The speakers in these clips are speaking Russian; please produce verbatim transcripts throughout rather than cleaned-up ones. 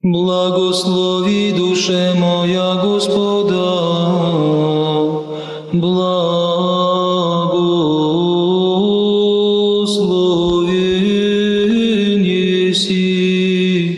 Благослови, душе моя, Господа, благословен еси,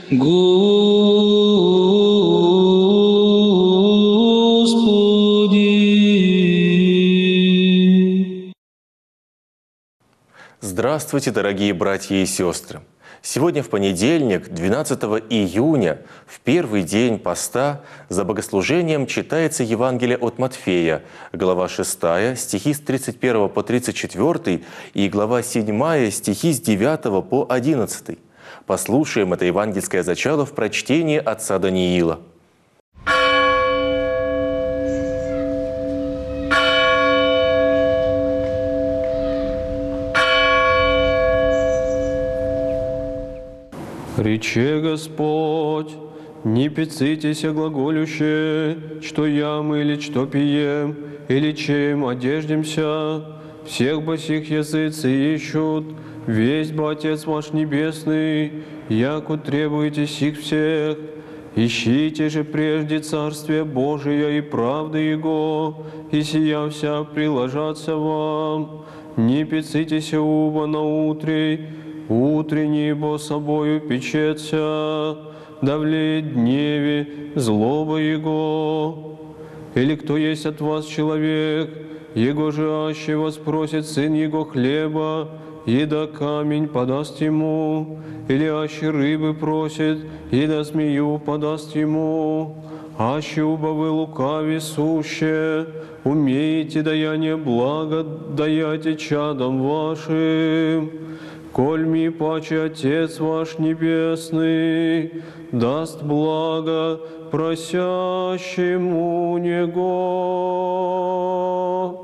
Господи. Здравствуйте, дорогие братья и сестры! Сегодня в понедельник, двенадцатого июня, в первый день поста, за богослужением читается Евангелие от Матфея, глава шестая, стихи с тридцать первого по тридцать четвёртый и глава седьмая, стихи с девятого по одиннадцатый. Послушаем это евангельское зачало в прочтении отца Даниила. Рече Господь, не пецитесь глаголюще, что ям или что пием, или чем одеждемся. Всех бы сих языцы ищут, весь бы Отец ваш Небесный, яку требуете сих всех. Ищите же прежде Царствие Божие и правды Его, и сия вся приложатся вам. Не пецитесь уба на утре, утренний бо собою печется, давлеет дневе злоба Его. Или кто есть от вас человек, Его же аще воспросит сын Его хлеба, и да камень подаст ему, или аще рыбы просит, и да змею подаст ему. Аще уба вы лукави суще, умеете даяние блага даяте чадам вашим. Коль ми паче Отец ваш Небесный даст благо просящему Него.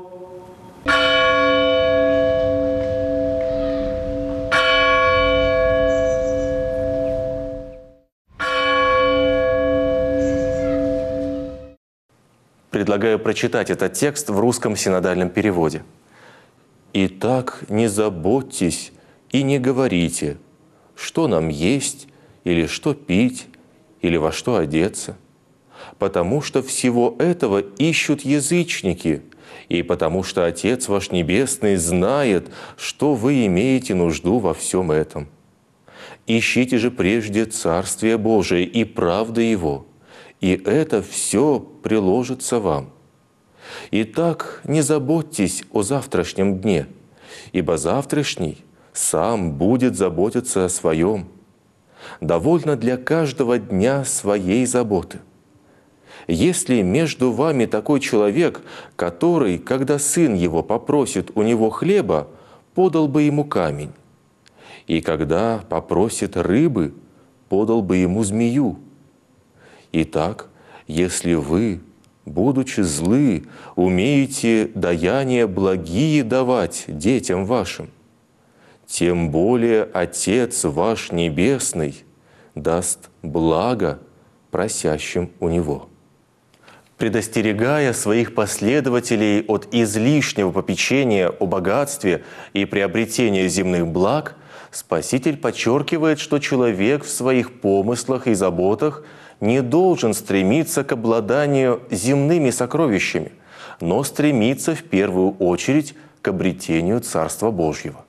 Предлагаю прочитать этот текст в русском синодальном переводе. «Итак, не заботьтесь и не говорите, что нам есть, или что пить, или во что одеться, потому что всего этого ищут язычники, и потому что Отец ваш Небесный знает, что вы имеете нужду во всем этом. Ищите же прежде Царствие Божие и правды Его, и это все приложится вам. Итак, не заботьтесь о завтрашнем дне, ибо завтрашний сам будет заботиться о своем. Довольно для каждого дня своей заботы. Если между вами такой человек, который, когда сын его попросит у него хлеба, подал бы ему камень, и когда попросит рыбы, подал бы ему змею. Итак, если вы, будучи злы, умеете даяния благие давать детям вашим, тем более Отец ваш Небесный даст благо просящим у Него». Предостерегая своих последователей от излишнего попечения о богатстве и приобретении земных благ, Спаситель подчеркивает, что человек в своих помыслах и заботах не должен стремиться к обладанию земными сокровищами, но стремиться в первую очередь к обретению Царства Божьего.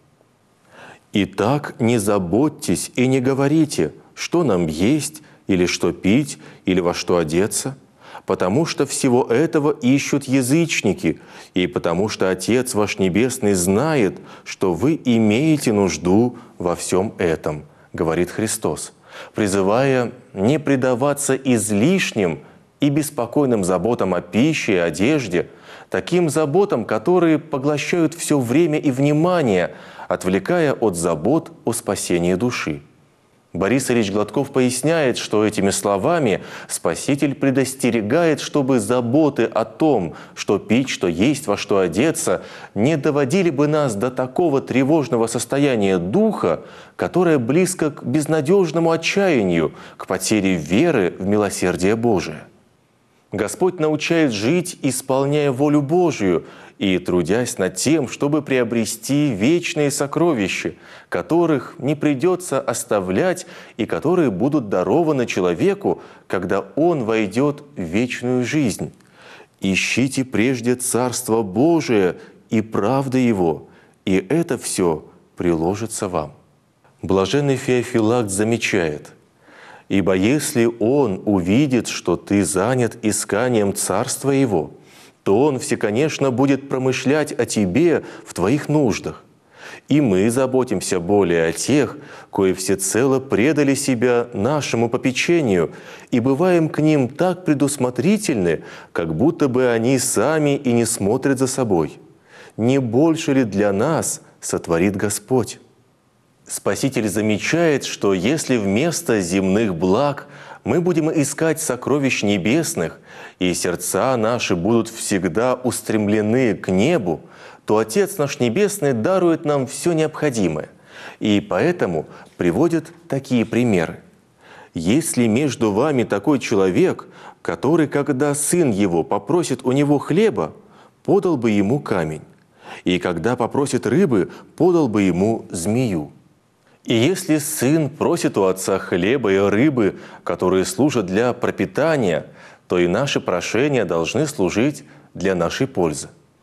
«Итак, не заботьтесь и не говорите, что нам есть, или что пить, или во что одеться, потому что всего этого ищут язычники, и потому что Отец ваш Небесный знает, что вы имеете нужду во всем этом», говорит Христос, призывая не предаваться излишним и беспокойным заботам о пище и одежде, таким заботам, которые поглощают все время и внимание, отвлекая от забот о спасении души. Борис Ильич Гладков поясняет, что этими словами Спаситель предостерегает, чтобы заботы о том, что пить, что есть, во что одеться, не доводили бы нас до такого тревожного состояния духа, которое близко к безнадежному отчаянию, к потере веры в милосердие Божие. Господь научает жить, исполняя волю Божию и трудясь над тем, чтобы приобрести вечные сокровища, которых не придется оставлять и которые будут дарованы человеку, когда он войдет в вечную жизнь. Ищите прежде Царство Божие и правды Его, и это все приложится вам. Блаженный Феофилакт замечает: «Ибо если он увидит, что ты занят исканием Царства Его, то он всеконечно будет промышлять о тебе в твоих нуждах. И мы заботимся более о тех, кои всецело предали себя нашему попечению, и бываем к ним так предусмотрительны, как будто бы они сами и не смотрят за собой. Не больше ли для нас сотворит Господь?» Спаситель замечает, что если вместо земных благ мы будем искать сокровищ небесных, и сердца наши будут всегда устремлены к небу, то Отец наш Небесный дарует нам все необходимое. И поэтому приводит такие примеры. «Если между вами такой человек, который, когда сын его попросит у него хлеба, подал бы ему камень, и когда попросит рыбы, подал бы ему змею. И если сын просит у отца хлеба и рыбы, которые служат для пропитания, то и наши прошения должны служить для нашей пользы».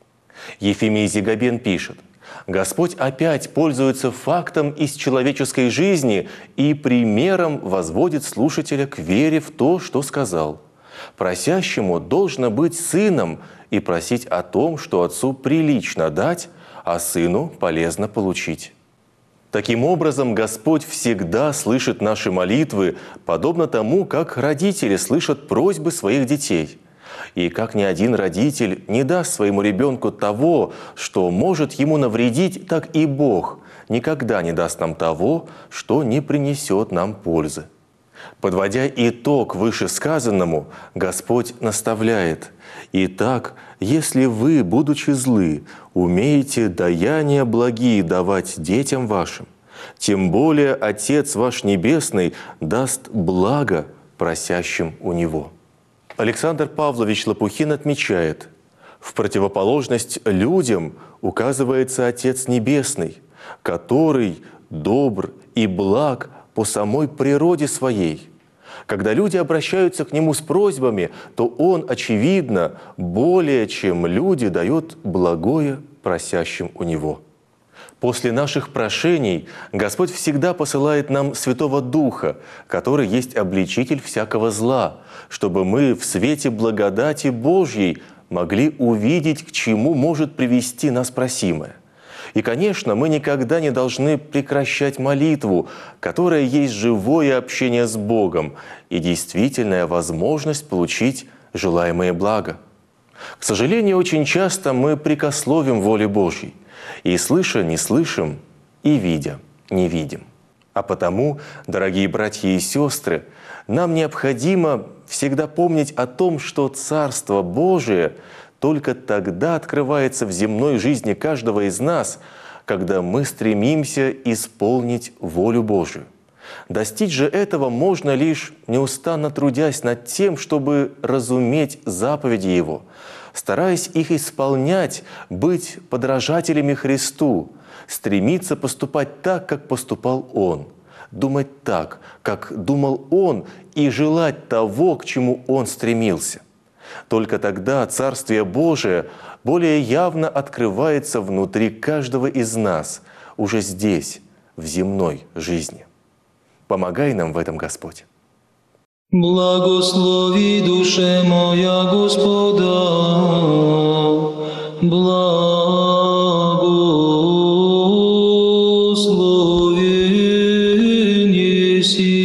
Ефимий Зигабен пишет: «Господь опять пользуется фактом из человеческой жизни и примером возводит слушателя к вере в то, что сказал. Просящему должно быть сыном и просить о том, что отцу прилично дать, а сыну полезно получить». Таким образом, Господь всегда слышит наши молитвы, подобно тому, как родители слышат просьбы своих детей. И как ни один родитель не даст своему ребенку того, что может ему навредить, так и Бог никогда не даст нам того, что не принесет нам пользы. Подводя итог вышесказанному, Господь наставляет: «Итак, если вы, будучи злы, умеете даяния благие давать детям вашим, тем более Отец ваш Небесный даст благо просящим у Него». Александр Павлович Лопухин отмечает: в противоположность людям указывается Отец Небесный, который добр и благ по самой природе своей. Когда люди обращаются к Нему с просьбами, то Он, очевидно, более чем люди дает благое просящим у Него. После наших прошений Господь всегда посылает нам Святого Духа, который есть обличитель всякого зла, чтобы мы в свете благодати Божьей могли увидеть, к чему может привести нас просимое. И, конечно, мы никогда не должны прекращать молитву, которая есть живое общение с Богом и действительная возможность получить желаемое благо. К сожалению, очень часто мы прекословим воле Божьей, и слыша не слышим, и видя не видим. А потому, дорогие братья и сестры, нам необходимо всегда помнить о том, что Царство Божие только тогда открывается в земной жизни каждого из нас, когда мы стремимся исполнить волю Божию. Достичь же этого можно лишь неустанно трудясь над тем, чтобы разуметь заповеди Его, стараясь их исполнять, быть подражателями Христу, стремиться поступать так, как поступал Он, думать так, как думал Он, и желать того, к чему Он стремился. Только тогда Царствие Божие более явно открывается внутри каждого из нас, уже здесь, в земной жизни. Помогай нам в этом, Господь. Благослови, душе моя, Господа, благословен еси.